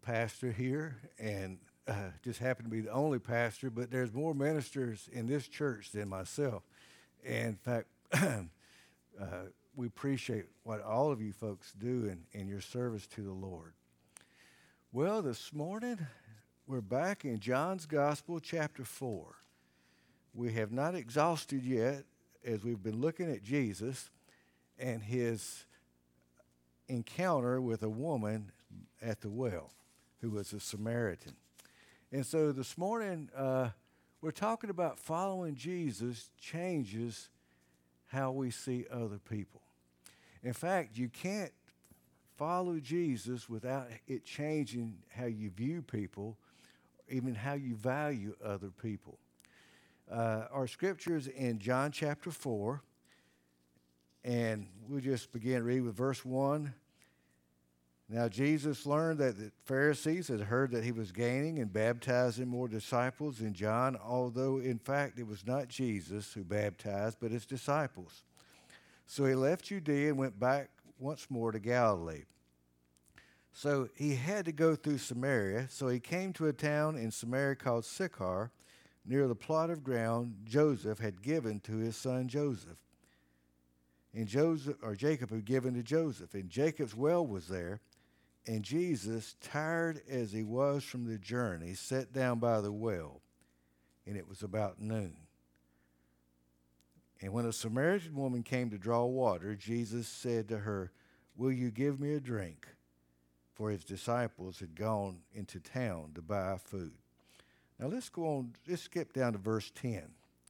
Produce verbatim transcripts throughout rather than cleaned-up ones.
pastor here, and uh, just happen to be the only pastor, but there's more ministers in this church than myself. And in fact, uh, we appreciate what all of you folks do in, in your service to the Lord. Well, this morning, we're back in John's Gospel, chapter four. We have not exhausted yet, as we've been looking at Jesus and his encounter with a woman at the well who was a Samaritan. And so this morning, uh, we're talking about following Jesus changes how we see other people. In fact, you can't follow Jesus without it changing how you view people, even how you value other people. Uh, our scriptures in John chapter four, and we'll just begin reading with verse one. Now Jesus learned that the Pharisees had heard that he was gaining and baptizing more disciples than John, although in fact it was not Jesus who baptized, but his disciples. So he left Judea and went back once more to Galilee. So he had to go through Samaria, so he came to a town in Samaria called Sychar, near the plot of ground Joseph had given to his son Joseph. And Joseph, or Jacob had given to Joseph, and Jacob's well was there. And Jesus, tired as he was from the journey, sat down by the well, and it was about noon. And when a Samaritan woman came to draw water, Jesus said to her, "Will you give me a drink?" For his disciples had gone into town to buy food. Now let's go on, let's skip down to verse ten.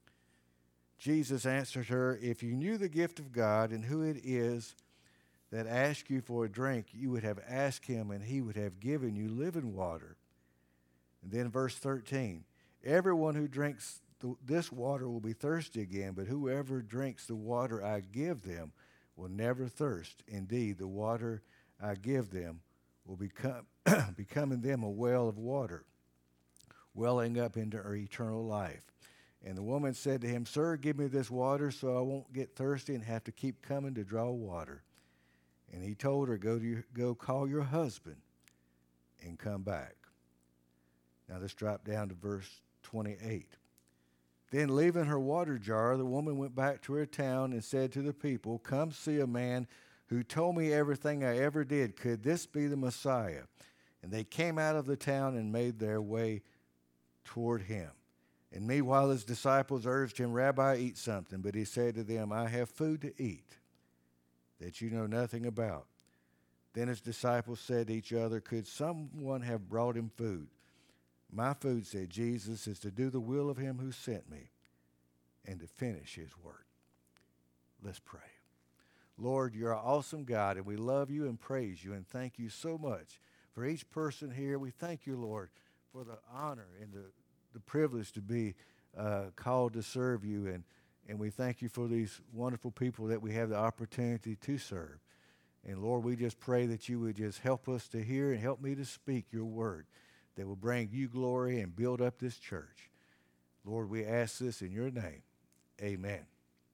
Jesus answered her, "If you knew the gift of God and who it is that asks you for a drink, you would have asked him, and he would have given you living water." And then verse thirteen, "Everyone who drinks the, this water will be thirsty again, but whoever drinks the water I give them will never thirst. Indeed, the water I give them will become, become in them a well of water, welling up into our eternal life." And the woman said to him, "Sir, give me this water so I won't get thirsty and have to keep coming to draw water." And he told her, go, to your, go call your husband and come back. Now let's drop down to verse twenty-eight. Then leaving her water jar, the woman went back to her town and said to the people, "Come see a man who told me everything I ever did. Could this be the Messiah?" And they came out of the town and made their way toward him. And meanwhile his disciples urged him, "Rabbi, eat something." But he said to them, "I have food to eat that you know nothing about." Then his disciples said to each other, "Could someone have brought him food?" "My food," said Jesus, "is to do the will of him who sent me and to finish his work." Let's pray. Lord, you're an awesome God, and we love you and praise you and thank you so much for each person here. We thank you, Lord, for the honor and the, the privilege to be uh, called to serve you, and And we thank you for these wonderful people that we have the opportunity to serve. And Lord, we just pray that you would just help us to hear and help me to speak your word that will bring you glory and build up this church. Lord, we ask this in your name. Amen.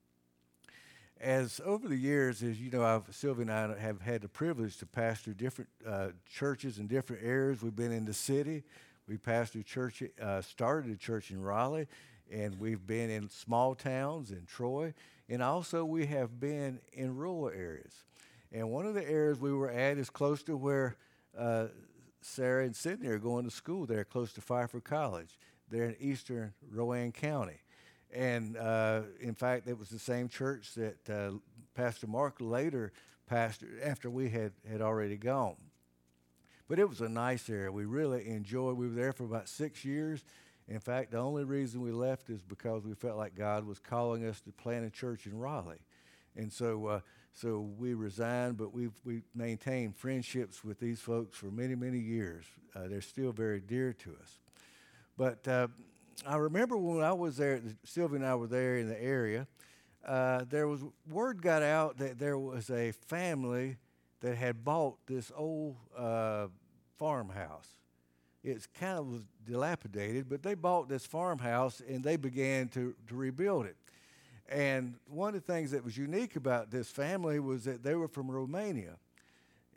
As over the years, as you know, I've, Sylvia and I have had the privilege to pastor different uh, churches in different areas. We've been in the city. We pastored church, uh, started a church in Raleigh. And we've been in small towns in Troy, and also we have been in rural areas. And one of the areas we were at is close to where uh, Sarah and Sydney are going to school there, close to Pfeiffer College. They're in eastern Rowan County. And uh, in fact, it was the same church that uh, Pastor Mark later pastored after we had, had already gone. But it was a nice area. We really enjoyed, we were there for about six years. In fact, the only reason we left is because we felt like God was calling us to plant a church in Raleigh. And so uh, so we resigned, but we've we maintained friendships with these folks for many, many years. Uh, they're still very dear to us. But uh, I remember when I was there, Sylvia and I were there in the area, uh, there was, word got out that there was a family that had bought this old uh, farmhouse. It's kind of was dilapidated, but they bought this farmhouse and they began to, to rebuild it. And one of the things that was unique about this family was that they were from Romania.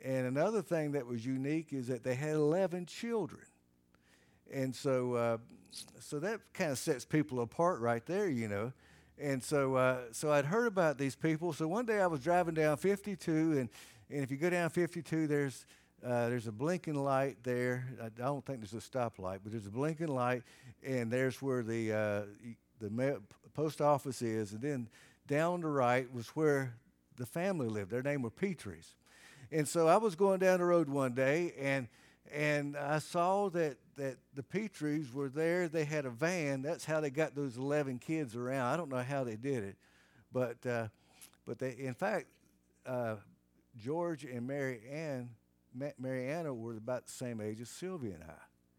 And another thing that was unique is that they had eleven children. And so, uh, so that kind of sets people apart right there, you know. And so, uh, so I'd heard about these people. So one day I was driving down fifty-two, and, and if you go down fifty-two, there's uh, there's a blinking light there. I don't think there's a stoplight, but there's a blinking light, and there's where the uh, the ma- post office is. And then down the right was where the family lived. Their name were Petries. And so I was going down the road one day, and and I saw that, that the Petries were there. They had a van. That's how they got those eleven kids around. I don't know how they did it, but uh, but they, in fact, uh, George and Mary Ann, Ma- Mary Anna were about the same age as Sylvia and I.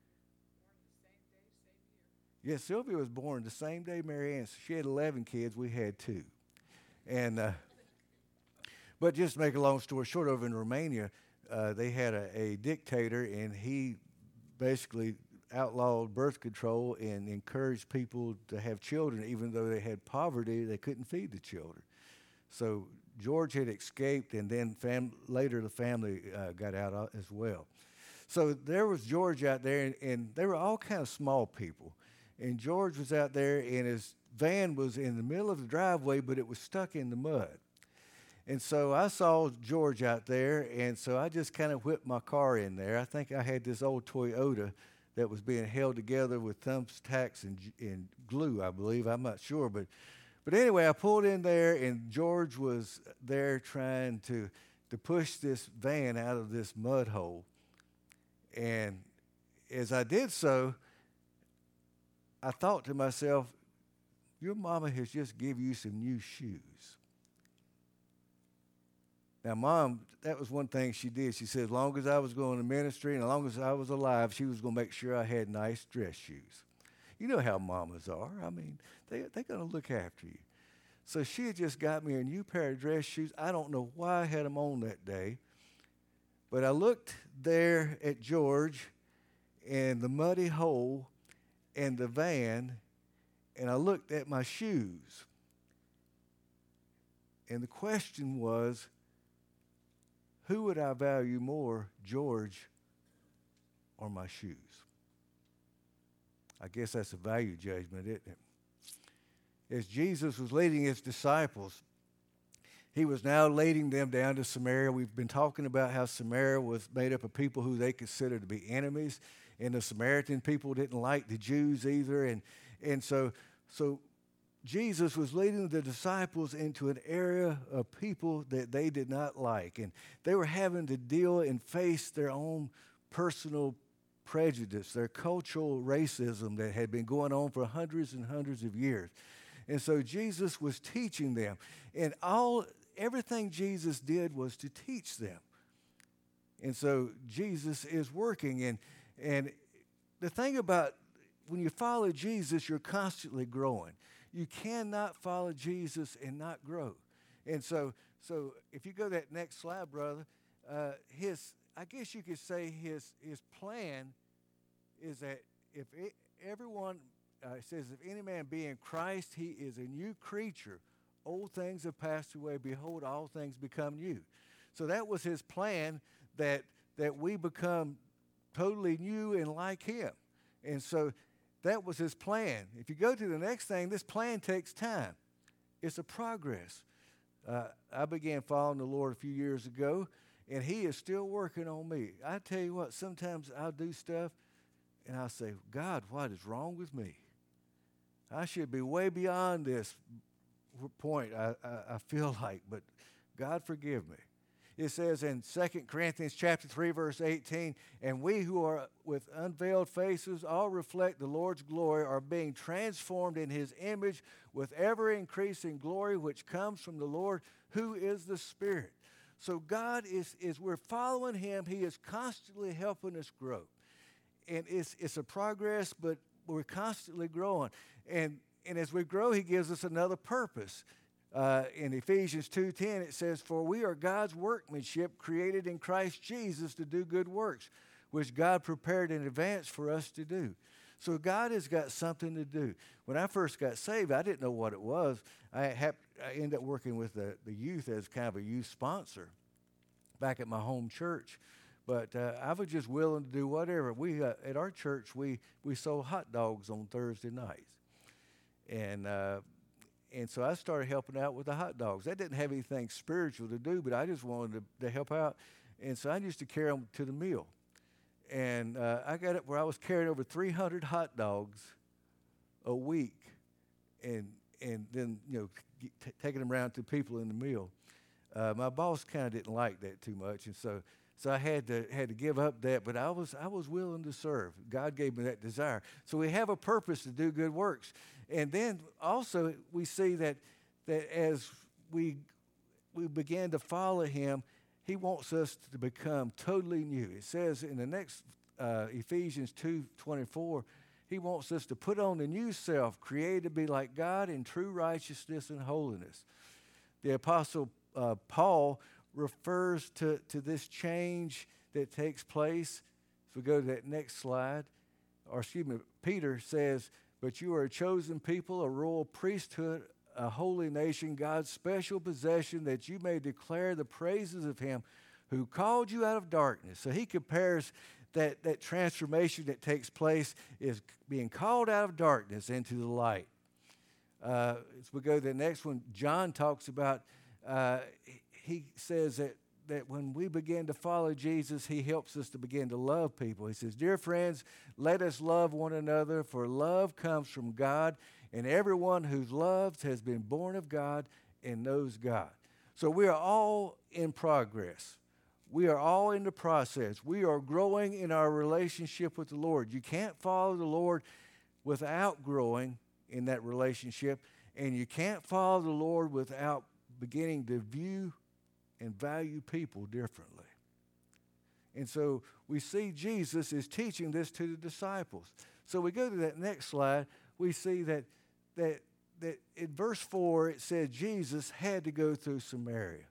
Yeah, Sylvia was born the same day Mary Ann. So she had eleven kids. We had two, and. Uh, But just to make a long story short, over in Romania, uh, they had a, a dictator, and he basically outlawed birth control and encouraged people to have children. Even though they had poverty, they couldn't feed the children. So George had escaped, and then fam- later the family uh, got out as well. So there was George out there, and, and they were all kind of small people. And George was out there, and his van was in the middle of the driveway, but it was stuck in the mud. And so I saw George out there, and so I just kind of whipped my car in there. I think I had this old Toyota that was being held together with thumbtacks and, and glue, I believe. I'm not sure. But, but anyway, I pulled in there, and George was there trying to, to push this van out of this mud hole. And as I did so, I thought to myself, your mama has just given you some new shoes. Now, Mom, that was one thing she did. She said as long as I was going to ministry and as long as I was alive, she was going to make sure I had nice dress shoes. You know how mamas are. I mean, they, they're going to look after you. So she had just got me a new pair of dress shoes. I don't know why I had them on that day. But I looked there at George and the muddy hole and the van, and I looked at my shoes. And the question was, who would I value more, George or my shoes? I guess that's a value judgment, isn't it? As Jesus was leading his disciples, he was now leading them down to Samaria. We've been talking about how Samaria was made up of people who they considered to be enemies, and the Samaritan people didn't like the Jews either. And, and so, so Jesus was leading the disciples into an area of people that they did not like. And they were having to deal and face their own personal prejudice, their cultural racism that had been going on for hundreds and hundreds of years. And so Jesus was teaching them. And all everything Jesus did was to teach them. And so Jesus is working. And, and the thing about when you follow Jesus, you're constantly growing. You cannot follow Jesus and not grow. And so, so if you go to that next slide, brother, uh, his, I guess you could say his his plan is that if it, everyone, uh, it says, if any man be in Christ, he is a new creature. Old things have passed away. Behold, all things become new. So that was his plan, that that we become totally new and like him. And so that was his plan. If you go to the next thing, this plan takes time. It's a progress. Uh, I began following the Lord a few years ago, and he is still working on me. I tell you what, sometimes I'll do stuff, and I'll say, God, what is wrong with me? I should be way beyond this point, I, I, I feel like, but God forgive me. It says in Second Corinthians chapter three, verse eighteen, and we who are with unveiled faces all reflect the Lord's glory are being transformed in his image with ever-increasing glory which comes from the Lord, who is the Spirit. So God is, is we're following him. He is constantly helping us grow. And it's, it's a progress, but we're constantly growing. And, and as we grow, he gives us another purpose. Uh, in Ephesians two ten, it says, for we are God's workmanship created in Christ Jesus to do good works, which God prepared in advance for us to do. So God has got something to do. When I first got saved, I didn't know what it was. I, hap- I ended up working with the, the youth as kind of a youth sponsor. back at my home church. But uh, I was just willing to do whatever. We uh, at our church we we sold hot dogs on Thursday nights, and uh, and so I started helping out with the hot dogs. That didn't have anything spiritual to do, but I just wanted to, to help out, and so I used to carry them to the meal, and uh, I got it where I was carrying over three hundred hot dogs a week, and and then you know t- taking them around to people in the meal. Uh, my boss kind of didn't like that too much, and so. So I had to had to give up that, but I was I was willing to serve. God gave me that desire. So we have a purpose to do good works, and then also we see that that as we we begin to follow Him, He wants us to become totally new. It says in the next uh, Ephesians two twenty-four, He wants us to put on the new self, created to be like God in true righteousness and holiness. The Apostle uh, Paul refers to, to this change that takes place. If we go to that next slide, or excuse me, Peter says, but you are a chosen people, a royal priesthood, a holy nation, God's special possession, that you may declare the praises of Him who called you out of darkness. So he compares that, that transformation that takes place is being called out of darkness into the light. Uh, as we go to the next one, John talks about uh, he says that, that when we begin to follow Jesus, He helps us to begin to love people. He says, dear friends, let us love one another, for love comes from God, and everyone who loves has been born of God and knows God. So we are all in progress. We are all in the process. We are growing in our relationship with the Lord. You can't follow the Lord without growing in that relationship, and you can't follow the Lord without beginning to view and value people differently. And so we see Jesus is teaching this to the disciples. So we go to that next slide, we see that that that in verse four it said Jesus had to go through Samaria.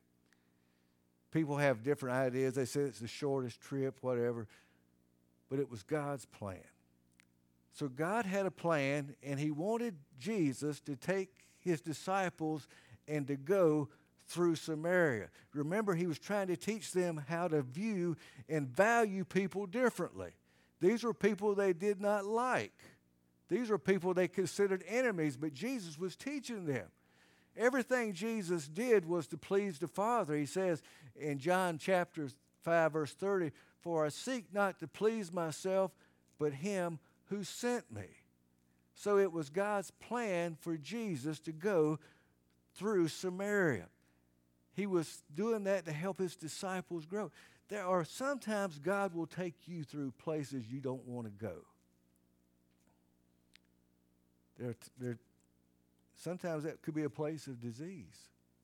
People have different ideas. They say it's the shortest trip, whatever. But it was God's plan. So God had a plan, and He wanted Jesus to take His disciples and to go through Samaria. Remember, He was trying to teach them how to view and value people differently. These were people they did not like. These were people they considered enemies, but Jesus was teaching them. Everything Jesus did was to please the Father. He says in John chapter five, verse thirty, for I seek not to please myself, but Him who sent me. So it was God's plan for Jesus to go through Samaria. He was doing that to help His disciples grow. There are sometimes God will take you through places you don't want to go. There, there, sometimes that could be a place of disease.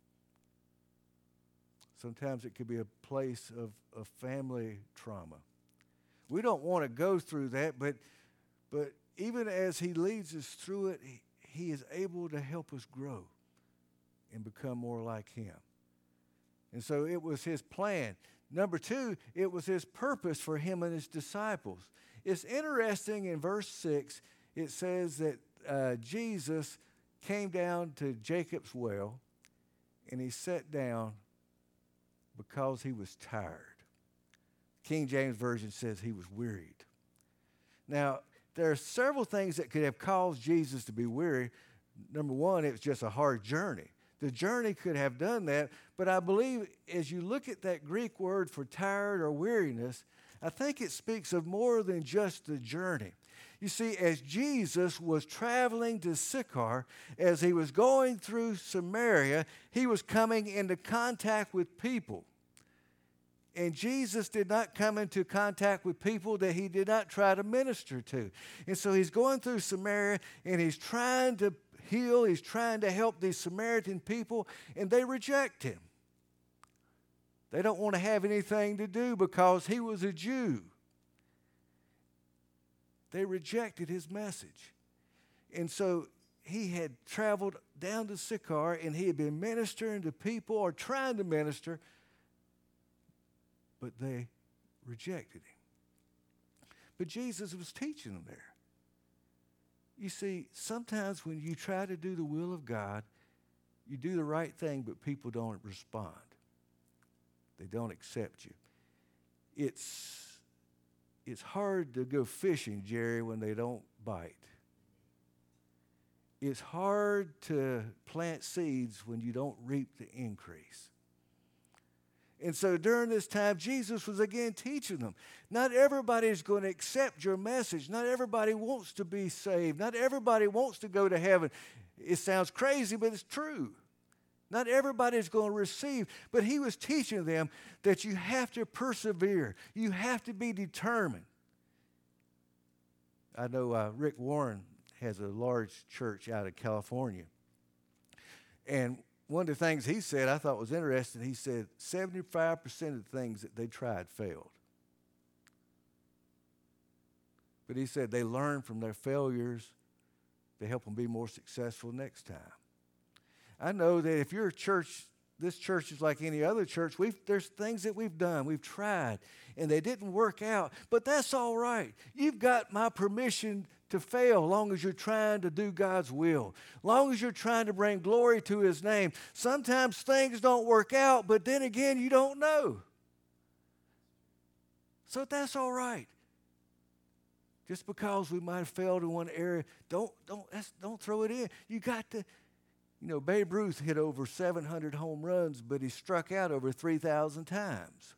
Sometimes it could be a place of, of family trauma. We don't want to go through that, but, but even as He leads us through it, he, he is able to help us grow and become more like Him. And so it was His plan. Number two, it was His purpose for Him and His disciples. It's interesting in verse six, it says that uh, Jesus came down to Jacob's well, and He sat down because He was tired. King James Version says He was wearied. Now, there are several things that could have caused Jesus to be weary. Number one, it was just a hard journey. The journey could have done that, but I believe as you look at that Greek word for tired or weariness, I think it speaks of more than just the journey. You see, as Jesus was traveling to Sychar, as He was going through Samaria, He was coming into contact with people. And Jesus did not come into contact with people that He did not try to minister to. And so He's going through Samaria, and He's trying to heal. He's trying to help these Samaritan people, and they reject Him. They don't want to have anything to do because He was a Jew. They rejected His message. And so He had traveled down to Sychar, and He had been ministering to people or trying to minister, but they rejected Him. But Jesus was teaching them there. You see, sometimes when you try to do the will of God, you do the right thing, but people don't respond. They don't accept you. It's, it's hard to go fishing, Jerry, when they don't bite. It's hard to plant seeds when you don't reap the increase. And so during this time, Jesus was again teaching them. Not everybody is going to accept your message. Not everybody wants to be saved. Not everybody wants to go to heaven. It sounds crazy, but it's true. Not everybody is going to receive. But he was teaching them that you have to persevere. You have to be determined. I know uh, Rick Warren has a large church out of California. And one of the things he said I thought was interesting, he said seventy-five percent of the things that they tried failed. But he said they learn from their failures to help them be more successful next time. I know that if you're a church, this church is like any other church. We've, there's things that we've done, we've tried, and they didn't work out. But that's all right. You've got my permission to fail long as you're trying to do God's will, long as you're trying to bring glory to his name. Sometimes things don't work out, but then again, you don't know. So that's all right. Just because we might have failed in one area, don't, don't, don't throw it in. You got to, you know, Babe Ruth hit over seven hundred home runs, but he struck out over three thousand times.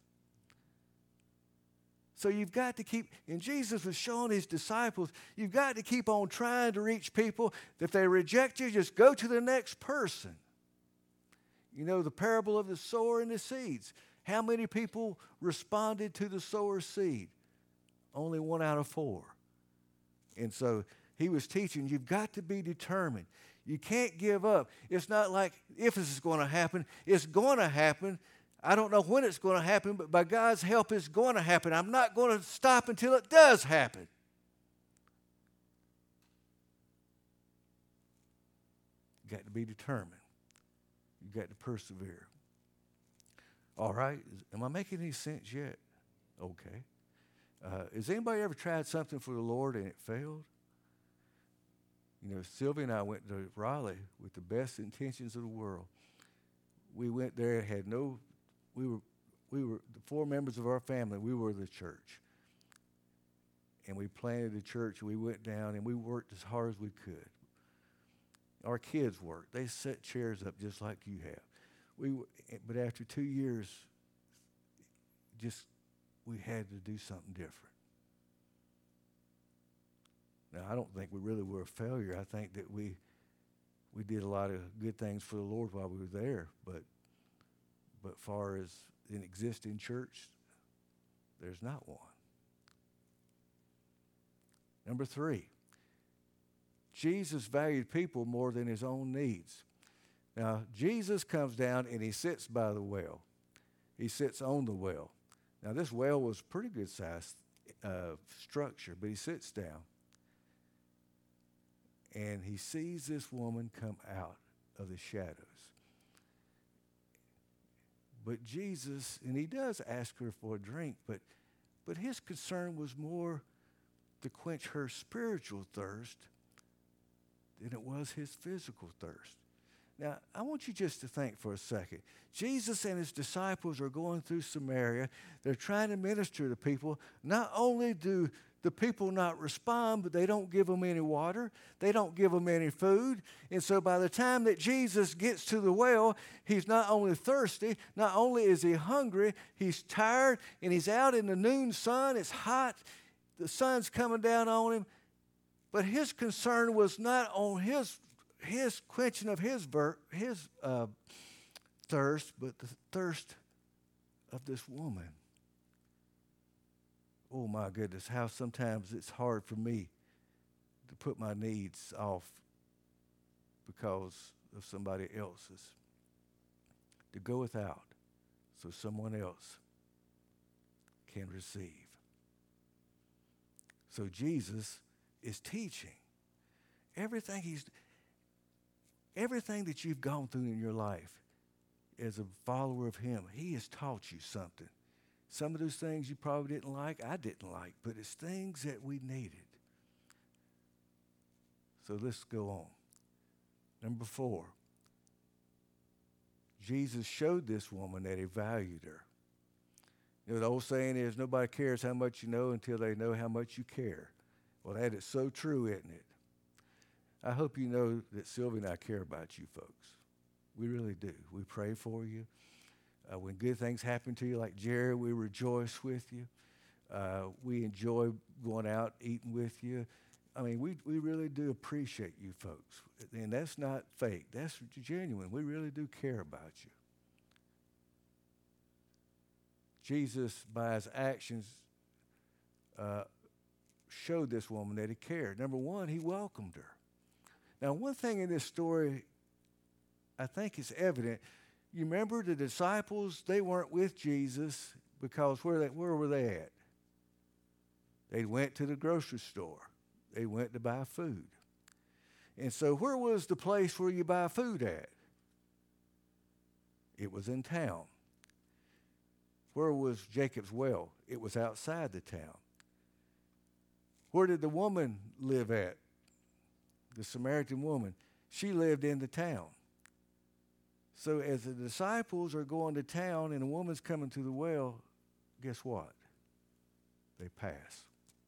So you've got to keep, and Jesus was showing his disciples, you've got to keep on trying to reach people. If they reject you, just go to the next person. You know, the parable of the sower and the seeds. How many people responded to the sower's seed? Only one out of four. And so he was teaching, you've got to be determined. You can't give up. It's not like if this is going to happen, it's going to happen. I don't know when it's going to happen, but by God's help, it's going to happen. I'm not going to stop until it does happen. You've got to be determined. You've got to persevere. All right. Am I making any sense yet? Okay. Uh, has anybody ever tried something for the Lord and it failed? You know, Sylvia and I went to Raleigh with the best intentions of the world. We went there, had no... We were, we were the four members of our family. We were the church, and we planted a church. We went down and we worked as hard as we could. Our kids worked; they set chairs up just like you have. We, but after two years, just we had to do something different. Now, I don't think we really were a failure. I think that we we did a lot of good things for the Lord while we were there, but. But far as an existing church, there's not one. Number three, Jesus valued people more than his own needs. Now, Jesus comes down and he sits by the well. He sits on the well. Now, this well was pretty good sized uh, structure, but he sits down. And he sees this woman come out of the shadows. But Jesus, and he does ask her for a drink, but, but his concern was more to quench her spiritual thirst than it was his physical thirst. Now, I want you just to think for a second. Jesus and his disciples are going through Samaria. They're trying to minister to people. Not only do the people not respond, but they don't give them any water. They don't give them any food. And so by the time that Jesus gets to the well, he's not only thirsty, not only is he hungry, he's tired, and he's out in the noon sun. It's hot. The sun's coming down on him. But his concern was not on his, his quenching of his, ver, his uh, thirst, but the thirst of this woman. Oh, my goodness, how sometimes it's hard for me to put my needs off because of somebody else's. To go without so someone else can receive. So Jesus is teaching. Everything he's, everything that you've gone through in your life as a follower of him, he has taught you something. Some of those things you probably didn't like, I didn't like, but it's things that we needed. So let's go on. Number four, Jesus showed this woman that he valued her. You know, the old saying is, nobody cares how much you know until they know how much you care. Well, that is so true, isn't it? I hope you know that Sylvia and I care about you folks. We really do. We pray for you. Uh, when good things happen to you, like Jerry, we rejoice with you. Uh, we enjoy going out, eating with you. I mean, we, we really do appreciate you folks. And that's not fake. That's genuine. We really do care about you. Jesus, by his actions, uh, showed this woman that he cared. Number one, he welcomed her. Now, one thing in this story I think is evident. You remember the disciples, they weren't with Jesus because where, they, where were they at? They went to the grocery store. They went to buy food. And so where was the place where you buy food at? It was in town. Where was Jacob's well? It was outside the town. Where did the woman live at? The Samaritan woman. She lived in the town. So as the disciples are going to town and a woman's coming to the well, guess what? They pass.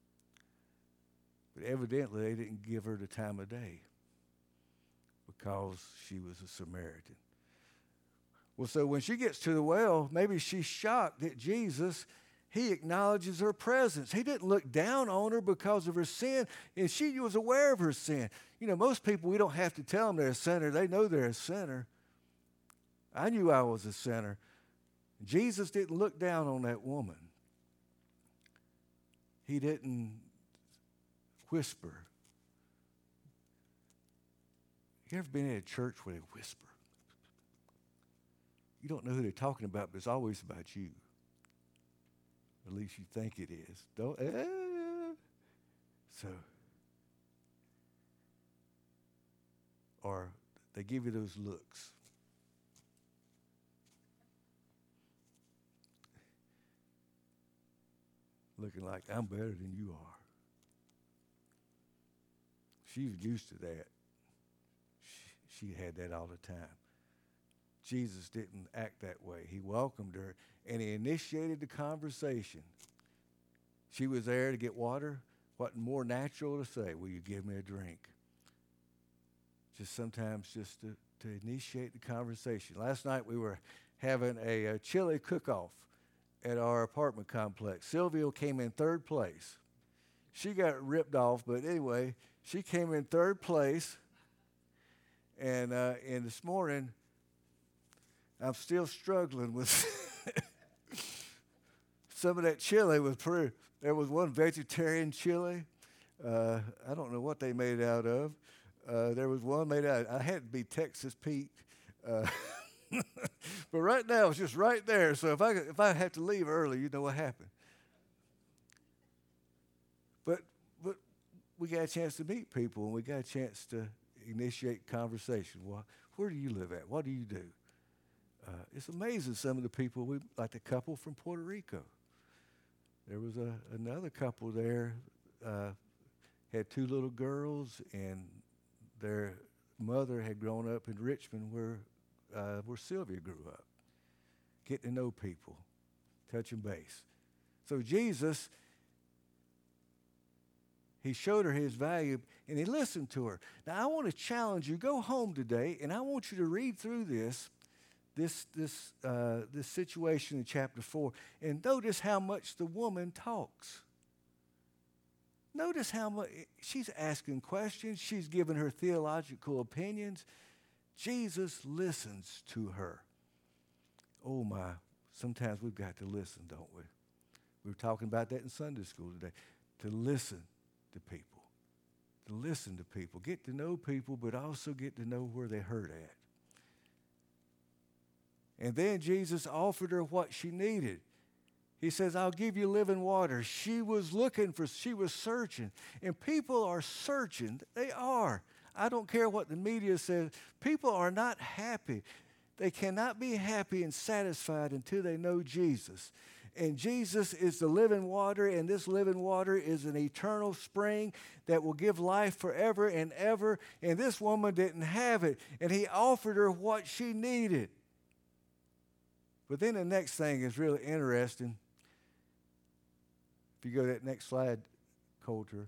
But evidently they didn't give her the time of day because she was a Samaritan. Well, so when she gets to the well, maybe she's shocked that Jesus, he acknowledges her presence. He didn't look down on her because of her sin, and she was aware of her sin. You know, most people, we don't have to tell them they're a sinner. They know they're a sinner. I knew I was a sinner. Jesus didn't look down on that woman. He didn't whisper. You ever been in a church where they whisper? You don't know who they're talking about, but it's always about you. At least you think it is. Don't. Eh. So, or they give you those looks. Looking like I'm better than you are. She's used to that. She, she had that all the time. Jesus didn't act that way. He welcomed her, and he initiated the conversation. She was there to get water. What more natural to say, will you give me a drink? Just sometimes just to, to initiate the conversation. Last night we were having a, a chili cook-off at our apartment complex. Sylvia came in third place. She got ripped off, but anyway, she came in third place. And, uh, and this morning, I'm still struggling with some of that chili. Was pretty, there was one vegetarian chili. Uh, I don't know what they made it out of. Uh, there was one made out, I had to be Texas Pete. Uh, but right now, it's just right there. So if I, if I have to leave early, you know what happened. But, but we got a chance to meet people, and we got a chance to initiate conversation. Well, where do you live at? What do you do? Uh, it's amazing some of the people, we like the couple from Puerto Rico. There was a, another couple there, uh, had two little girls, and their mother had grown up in Richmond where, uh, where Sylvia grew up. Getting to know people, touching base. So Jesus, he showed her his value, and he listened to her. Now, I want to challenge you. Go home today, and I want you to read through this. This this uh, this situation in chapter four, and notice how much the woman talks. Notice how much she's asking questions. She's giving her theological opinions. Jesus listens to her. Oh my! Sometimes we've got to listen, don't we? We were talking about that in Sunday school today. To listen to people, to listen to people, get to know people, but also get to know where they hurt at. And then Jesus offered her what she needed. He says, I'll give you living water. She was looking for, she was searching. And people are searching. They are. I don't care what the media says. People are not happy. They cannot be happy and satisfied until they know Jesus. And Jesus is the living water, and this living water is an eternal spring that will give life forever and ever. And this woman didn't have it, and he offered her what she needed. But then the next thing is really interesting. If you go to that next slide, Coulter,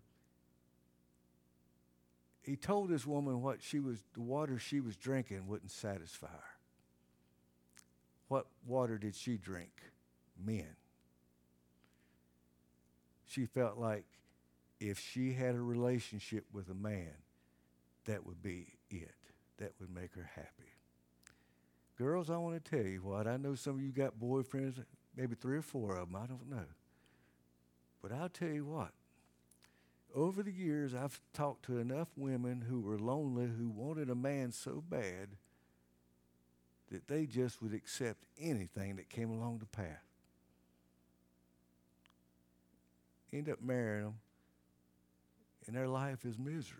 he told this woman what she was, the water she was drinking wouldn't satisfy her. What water did she drink? Men. She felt like if she had a relationship with a man, that would be it. That would make her happy. Girls, I want to tell you what. I know some of you got boyfriends, maybe three or four of them. I don't know. But I'll tell you what. Over the years, I've talked to enough women who were lonely, who wanted a man so bad that they just would accept anything that came along the path. End up marrying them, and their life is misery.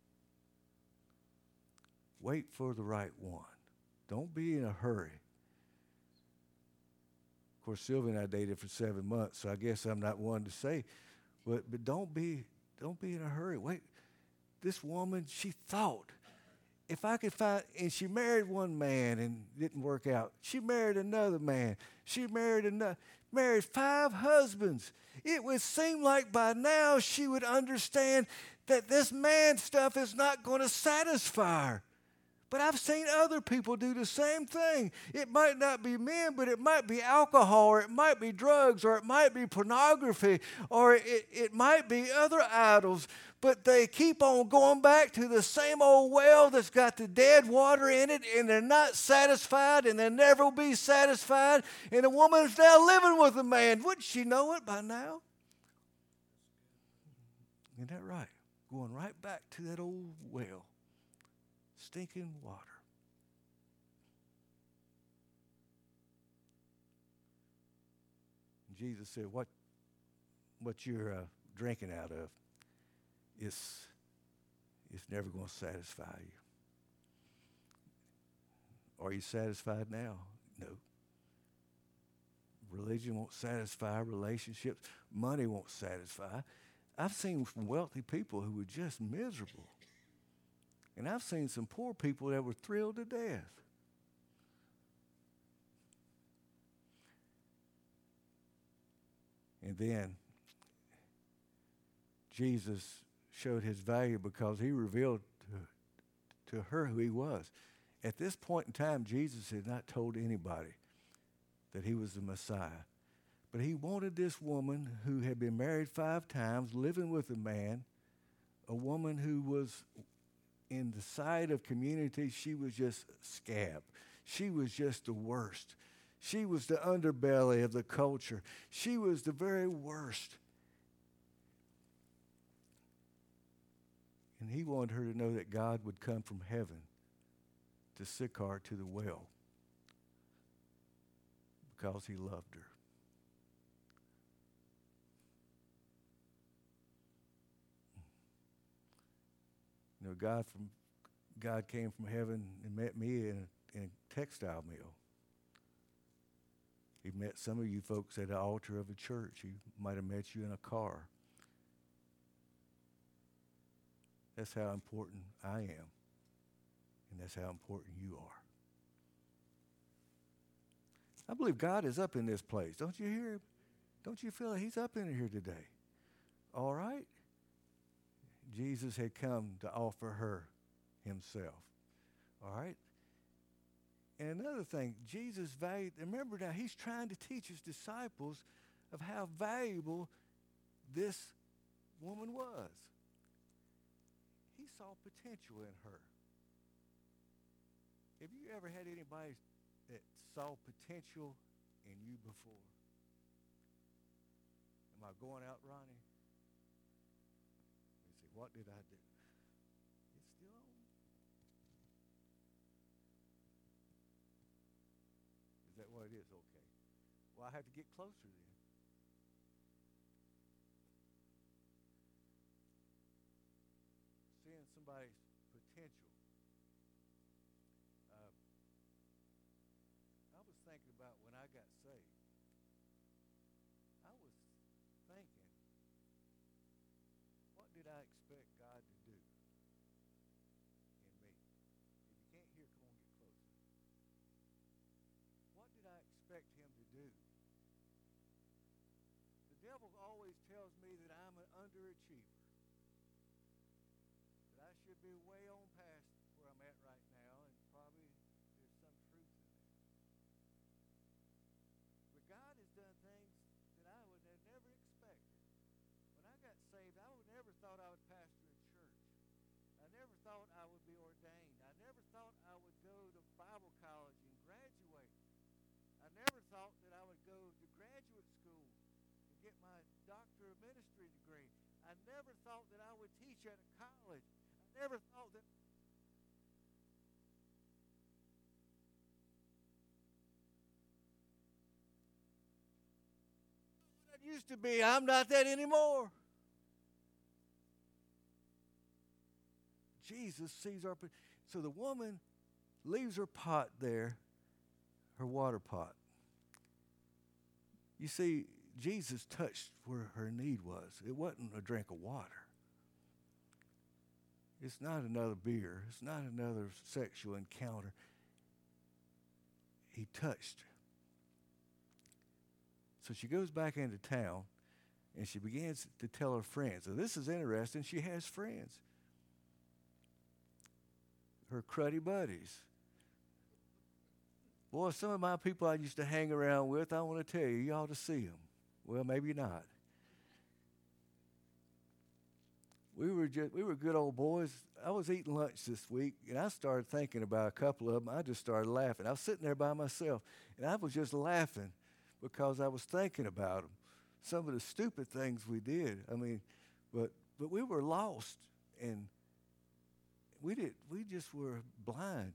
Wait for the right one. Don't be in a hurry. Of course, Sylvia and I dated for seven months, so I guess I'm not one to say, but but don't be don't be in a hurry. Wait, this woman, she thought, if I could find, and she married one man and didn't work out. She married another man. She married another, married five husbands. It would seem like by now she would understand that this man stuff is not going to satisfy her. But I've seen other people do the same thing. It might not be men, but it might be alcohol, or it might be drugs, or it might be pornography, or it, it might be other idols. But they keep on going back to the same old well that's got the dead water in it, and they're not satisfied, and they never will be satisfied. And the woman's now living with a man. Wouldn't she know it by now? Isn't that right? Going right back to that old well. Stinking water. And Jesus said, what, what you're uh, drinking out of is it's never going to satisfy you. Are you satisfied now? No. Religion won't satisfy. Relationships, money won't satisfy. I've seen some wealthy people who were just miserable. And I've seen some poor people that were thrilled to death. And then Jesus showed his value because he revealed to, to her who he was. At this point in time, Jesus had not told anybody that he was the Messiah. But he wanted this woman who had been married five times, living with a man, a woman who was, in the sight of community, she was just a scab. She was just the worst. She was the underbelly of the culture. She was the very worst. And he wanted her to know that God would come from heaven to Sychar to the well because he loved her. You know, God from God came from heaven and met me in a, in a textile mill. He met some of you folks at the altar of a church. He might have met you in a car. That's how important I am, and that's how important you are. I believe God is up in this place. Don't you hear him? Don't you feel like he's up in here today? All right? Jesus had come to offer her himself. All right? And another thing, Jesus valued, remember now, he's trying to teach his disciples of how valuable this woman was. He saw potential in her. Have you ever had anybody that saw potential in you before? Am I going out, Ronnie? What did I do? It's still on. Is that what it is? Okay. Well, I have to get closer then. Seeing somebody's potential. Uh, I was thinking about when I got saved. I was thinking, what did I expect God to do in me? If you can't hear, come on, get closer. What did I expect him to do? The devil always tells should be way on past where I'm at right now, and probably there's some truth in that. But God has done things that I would have never expected. When I got saved, I would never thought I would pastor a church. I never thought I would be ordained. I never thought I would go to Bible college and graduate. I never thought that I would go to graduate school and get my Doctor of Ministry degree. I never thought that I would teach at a college. I never thought that what I used to be. I'm not that anymore. Jesus sees our. So the woman leaves her pot there, her water pot. You see, Jesus touched where her need was. It wasn't a drink of water. It's not another beer. It's not another sexual encounter. He touched her. So she goes back into town, and she begins to tell her friends. So this is interesting. She has friends. Her cruddy buddies. Boy, some of my people I used to hang around with, I want to tell you, you ought to see them. Well, maybe not. We were just, we were good old boys. I was eating lunch this week, and I started thinking about a couple of them. I just started laughing. I was sitting there by myself, and I was just laughing because I was thinking about them. Some of the stupid things we did. I mean, but but we were lost, and we did. We just were blind.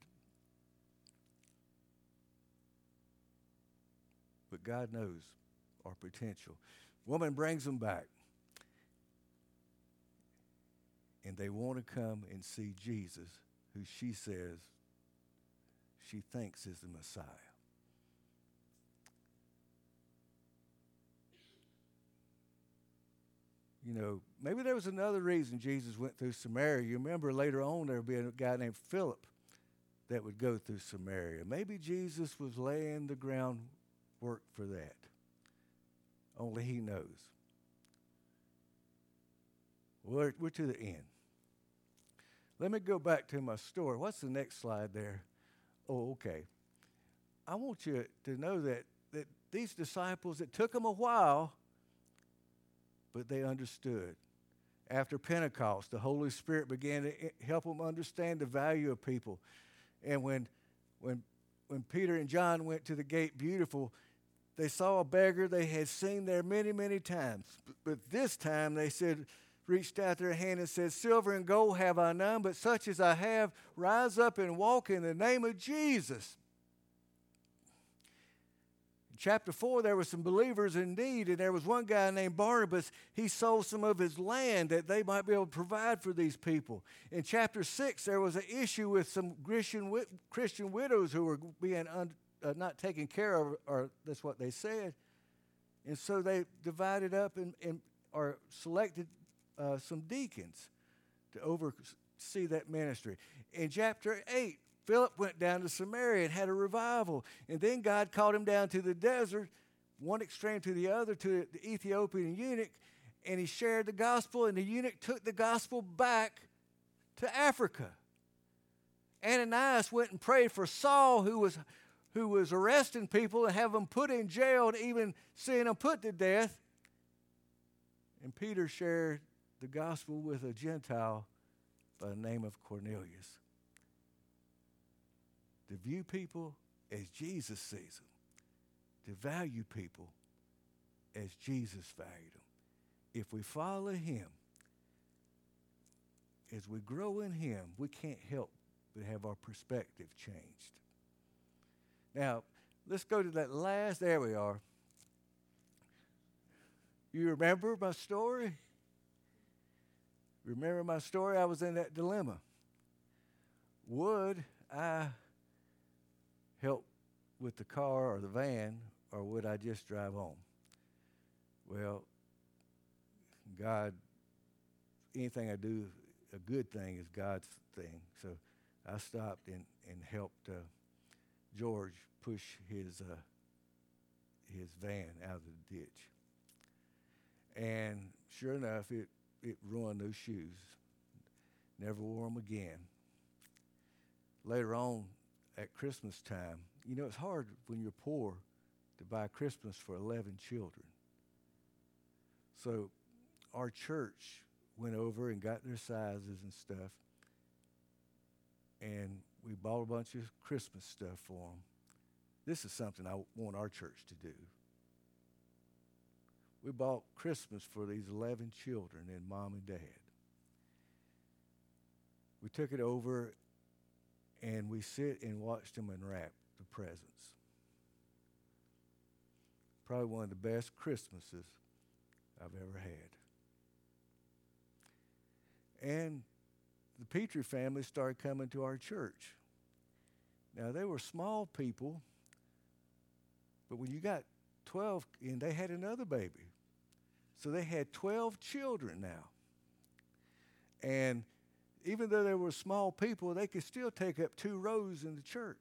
But God knows our potential. Woman brings them back. And they want to come and see Jesus, who she says she thinks is the Messiah. You know, maybe there was another reason Jesus went through Samaria. You remember later on there would be a guy named Philip that would go through Samaria. Maybe Jesus was laying the groundwork for that. Only he knows. We're, we're to the end. Let me go back to my story. What's the next slide there? Oh, okay. I want you to know that, that these disciples, it took them a while, but they understood. After Pentecost, the Holy Spirit began to help them understand the value of people. And when, when, when Peter and John went to the gate beautiful, they saw a beggar they had seen there many, many times. But, but this time they said, reached out their hand and said, silver and gold have I none, but such as I have, rise up and walk in the name of Jesus. In chapter four, there were some believers in need, and there was one guy named Barnabas. He sold some of his land that they might be able to provide for these people. In chapter six, there was an issue with some Christian, Christian widows who were being un, uh, not taken care of, or that's what they said. And so they divided up and, and or selected Uh, some deacons to oversee that ministry. In chapter eight, Philip went down to Samaria and had a revival. And then God called him down to the desert, one extreme to the other, to the Ethiopian eunuch, and he shared the gospel, and the eunuch took the gospel back to Africa. Ananias went and prayed for Saul, who was, who was arresting people and having them put in jail and even seeing them put to death. And Peter shared the gospel with a Gentile by the name of Cornelius. To view people as Jesus sees them. To value people as Jesus valued them. If we follow him, as we grow in him, we can't help but have our perspective changed. Now, let's go to that last, there we are. You remember my story? Remember my story? I was in that dilemma. Would I help with the car or the van, or would I just drive home? Well, God, anything I do, a good thing is God's thing. So I stopped and, and helped uh, George push his uh, his van out of the ditch. And sure enough, it It ruined those shoes. Never wore them again. Later on, at Christmas time, you know, it's hard when you're poor to buy Christmas for eleven children. So our church went over and got their sizes and stuff, and we bought a bunch of Christmas stuff for them. This is something I want our church to do. We bought Christmas for these eleven children and mom and dad. We took it over and we sit and watched them unwrap the presents. Probably one of the best Christmases I've ever had. And the Petrie family started coming to our church. Now, they were small people, but when you got twelve, and they had another baby. So they had twelve children now. And even though they were small people, they could still take up two rows in the church.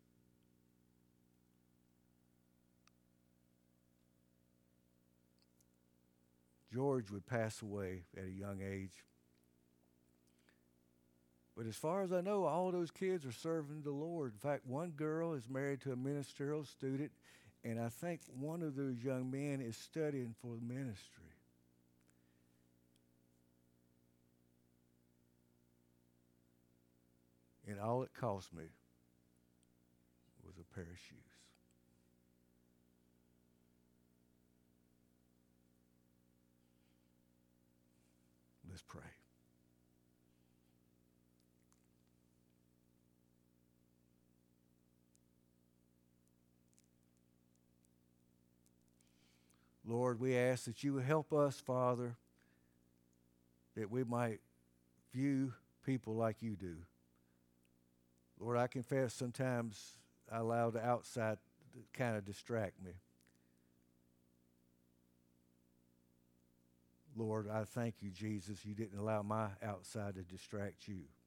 George would pass away at a young age. But as far as I know, all those kids are serving the Lord. In fact, one girl is married to a ministerial student, and I think one of those young men is studying for the ministry. And all it cost me was a pair of shoes. Let's pray. Lord, we ask that you would help us, Father, that we might view people like you do. Lord, I confess sometimes I allow the outside to kind of distract me. Lord, I thank you, Jesus, you didn't allow my outside to distract you.